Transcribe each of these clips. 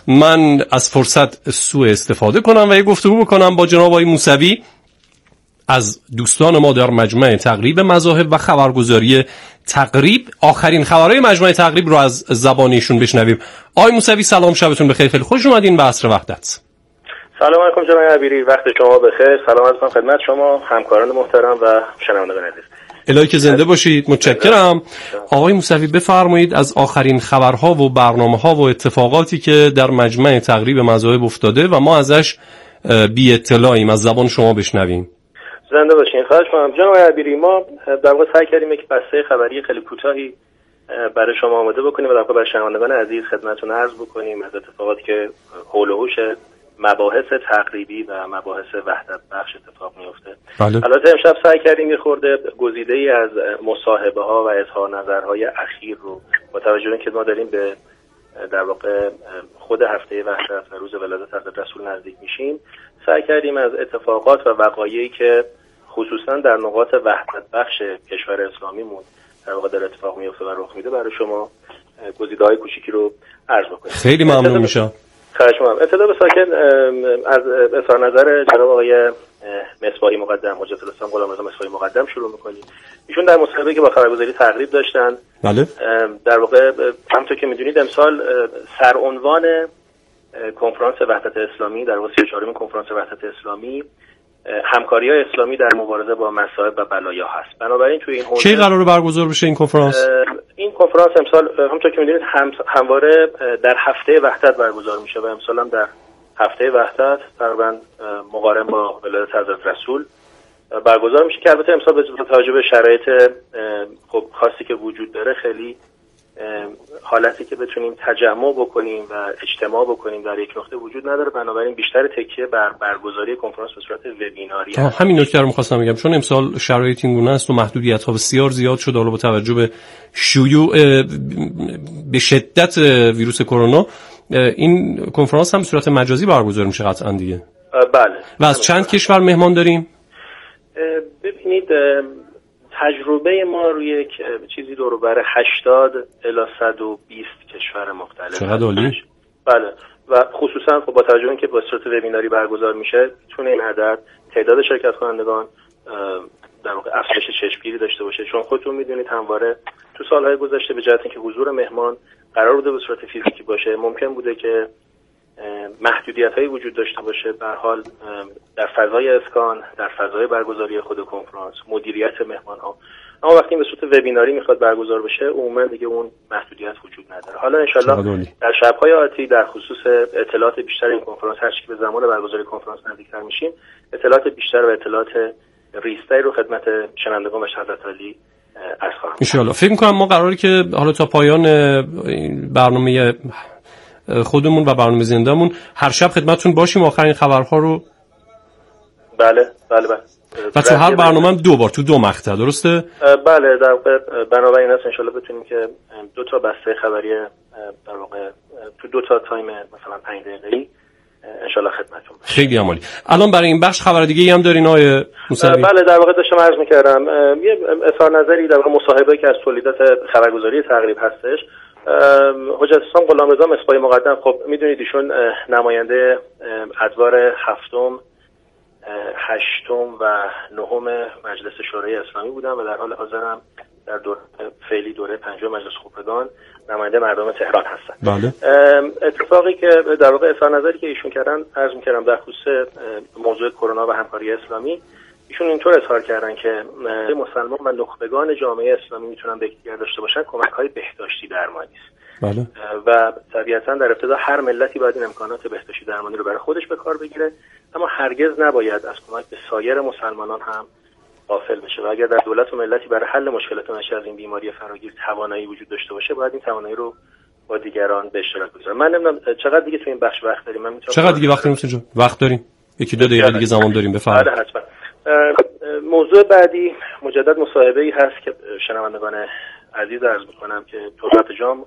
من از فرصت سوء استفاده کنم و یه گفتگو بکنم با جناب آقای موسوی از دوستان ما در مجمع تقریب مذاهب و خبرگزاری تقریب. آخرین خبرهای مجمع تقریب رو از زبان ایشون بشنویم. آقای موسوی سلام، شبتون بخیر، خیلی خوش اومدین به عصر وحدت. سلام علیکم جناب عبیری، وقت شما بخیر. سلام عرض می‌کنم خدمت شما همکاران محترم و شنوندگان عزیز. الهی که زنده باشید. متشکرم. آقای موسوی بفرمایید از آخرین خبرها و برنامه‌ها و اتفاقاتی که در مجمع تقریب مذاهب افتاده و ما ازش بی اطلاعیم از زبان شما بشنویم. زنده باشین. خواهش می‌کنم جناب عبیری. ما در واقع سعی کردیم یک بسته خبری خیلی کوتاهی برای شما آماده بکنیم و در واقع برای شنوندگان عزیز خدمتتون عرض بکنیم از اتفاقاتی که حول و حوش مباحث تقریبی و مباحث وحدت بخش اتفاق میفته. البته امشب سعی کردیم یه خورده گزیده‌ای از مصاحبه ها و اظهار نظرهای اخیر رو با توجه به اینکه ما داریم به در واقع خود هفته وحدت و روز ولادت حضرت رسول نزدیک میشیم، سعی کردیم از اتفاقات و وقایعی که خصوصا در نقاط وحدت بخش کشور اسلامیمون در واقع در اتفاق میفته و رخ میده برای شما گزیده‌های کوچیکی رو عرض بکنیم. خیلی ممنون میشم. خواهش می‌کنم. ابتدا به ساکن از اظهار نظر جناب آقای مصباحی مقدم، حجت الاسلام غلامرضا مصباحی مقدم شروع می‌کنیم. ایشون در مصاحبه‌ای که با خبرگزاری تقریب داشتن، بله، در واقع همونطور که می‌دونید امسال سرعنوان کنفرانس وحدت اسلامی در واقع 34مین کنفرانس وحدت اسلامی همکاری‌های اسلامی در مبارزه با مصائب و بلایا هست. بنابراین توی این حوزه کی قراره برگزار بشه این کنفرانس؟ این کنفرانس امسال همونطور که می‌دونید همواره در هفته وحدت برگزار میشه و امسال هم در هفته وحدت تقریباً مقارن با ولادت حضرت رسول برگزار میشه که البته امسال با توجه به شرایط خب خاصی که وجود داره خیلی حالتی که بتونیم تجمع بکنیم و اجتماع بکنیم در یک نقطه وجود نداره. بنابراین بیشتر تکیه بر برگزاری کنفرانس به صورت وبیناری هست. همین نکته رو می‌خواستم بگم، چون امسال شرایط این گونه است و محدودیت‌ها بسیار زیاد شده، حالا با توجه به شیوع به شدت ویروس کرونا این کنفرانس هم به صورت مجازی برگزار میشه قطعاً دیگه. بله. و از چند کشور مهمان داریم؟ ببینید تجربه ما روی یک چیزی دور و بر 80 الی 120 کشور مختلف. چقدر عالی. بله و خصوصا با توجه به اینکه با صورت وبیناری برگزار میشه میتونه این عدد تعداد شرکت کنندگان در واقع افزایش چشمگیری داشته باشه، چون خودتون میدونید همواره تو سالهای گذشته به جهت اینکه حضور مهمان قرار بوده به صورت فیزیکی باشه ممکن بوده که محدودیت‌هایی وجود داشته باشه. به هر حال در فضای اسکان، در فضای برگزاری خود کنفرانس، مدیریت مهمان‌ها، اما وقتی به صورت وبیناری میخواد برگزار بشه عموما دیگه اون محدودیت وجود نداره. حالا انشالله در شب‌های آتی در خصوص اطلاعات بیشتر این کنفرانس هر چی که به زمان برگزاری کنفرانس نزدیک‌تر میشیم اطلاعات بیشتر و اطلاعات ریزتری رو خدمت شنوندگان و حضرت علی عرض خواهم کرد. ان فکر می‌کنم ما قراره که حالا تا پایان برنامه خودمون و برنامه زنده‌مون هر شب خدمتتون باشیم آخرین خبرها رو. بله. و تو هر برنامه هم دو بار تو دو مقطع، درسته؟ بله در واقع بنابراین است انشالله بتونیم که دو تا بسته خبری در واقع تو دو تا تایم مثلا 5 دقیقه‌ای انشالله خدمتتون باشه. خیلی عالی. الان برای این بخش خبر دیگه‌ای هم دارین آقای موسوی؟ بله در واقع داشتم عرض می‌کردم یه اظهار نظری در واقع مصاحبه‌ای که از تولیدات خبرگزاری تقریب هستش. حجت الاسلام غلامرضا مصباحی مقدم خب میدونید ایشون نماینده ادوار هفتم، هشتم و نهم مجلس شورای اسلامی بودن و در حال حاضر هم در فعلی دوره پنجم مجلس خبرگان نماینده مردم تهران هستن. بله. اتفاقی که در واقع اظهار نظری که ایشون کردن عرض می‌کردم در خصوص موضوع کرونا و همکاری اسلامی، ایشون اینطور اظهار کردن که مسلمان و نخبگان جامعه اسلامی میتونن به یکدیگر داشته باشن کمک‌های بهداشتی درمانی است. بله. و طبیعتاً در ابتدا هر ملتی باید این امکانات بهداشتی درمانی رو برای خودش به کار بگیره، اما هرگز نباید از کمک به سایر مسلمانان هم غافل بشه و اگر در دولت و ملتی برای حل مشکلات ناشی از این بیماری فراگیر توانایی وجود داشته باشه باید این توانایی رو با دیگران به اشتراک بگذاره. من نمیدونم چقدر دیگه تو این بخش وقت داریم. من میتونم چقدر دیگه وقت داریم اینجا؟ وقت داریم. یکی دو دقیقه دیگه زمان داریم، بفرمایید. بله حتما. موضوع بعدی مجدد مصاحبه‌ای هست که شنوندگان عزیز عرض می‌کنم که تربت جام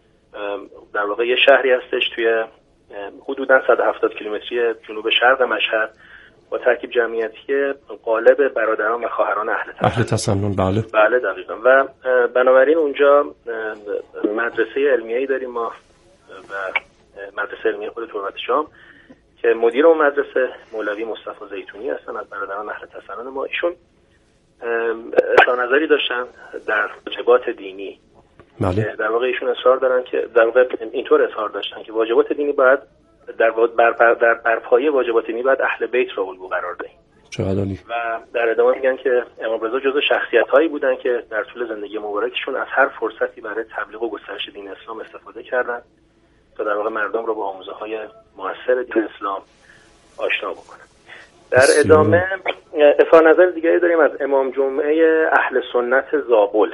در واقع یه شهری هستش توی حدوداً 170 کیلومتری جنوب شرق مشهد با ترکیب جمعیتی غالب برادران و خواهران اهل تسنن. بله دقیقاً. و بنابراین اونجا مدرسه علمیه‌ای داریم ما و مدرسه علمی خود تربت شام که مدیر اون مدرسه مولوی مصطفی زیتونی هستن از برادران اهل تسنن ما. ایشون اظهار نظری داشتن در واجبات دینی. در واقع ایشون اصرار دارن که در واقع اینطور اظهار داشتن که واجبات دینی باید بر پایه واجبات دینی باید اهل بیت را الگو قرار دهیم. و در ادامه میگن که امام رضا جزو شخصیت‌هایی بودن که در طول زندگی مبارکشون از هر فرصتی برای تبلیغ و گسترش دین اسلام استفاده کردن تا در واقع مردم رو با آموزه‌های موثر دین اسلام آشنا بکنن. در ادامه اظهار نظر دیگری داریم از امام جمعه اهل سنت زابل،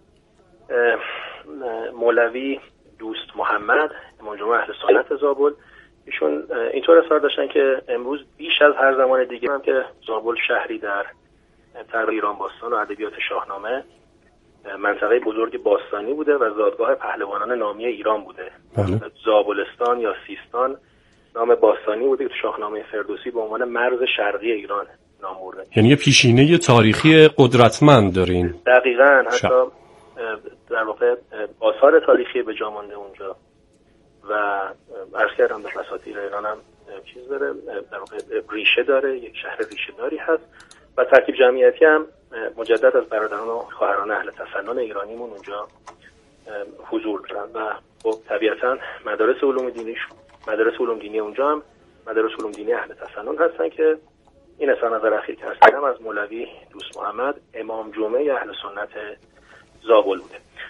مولوی دوست محمد، امام جمعه اهل سنت زابل. ایشون اینطور اظهار داشتن که امروز بیش از هر زمان دیگه هم که زابل شهری در تقریبا ایران باستان و ادبیات شاهنامه منطقه بزرگ باستانی بوده و زادگاه پهلوانان نامی ایران بوده. زابلستان یا سیستان نام باستانی بوده که تو شاهنامه فردوسی به عنوان مرز شرقی ایران نام برده. یعنی یه پیشینه تاریخی قدرتمند دارین. دقیقاً، حتی در واقع آثار تاریخی به جا مانده اونجا و عرض کردم به اساطیر ایران هم چیز داره، در واقع ریشه داره، یک شهر ریشه داری هست و ترکیب جمعیتی هم مجدد از برادران و خواهران اهل تسنن ایرانیمون اونجا حضور دارن و خب طبیعتاً مدارس علوم دینی اونجا هم مدارس علوم دینی اهل تسنن هستن که این اظهار نظر اخیر که هستم از مولوی دوست محمد امام جمعه اهل سنت زابل بوده.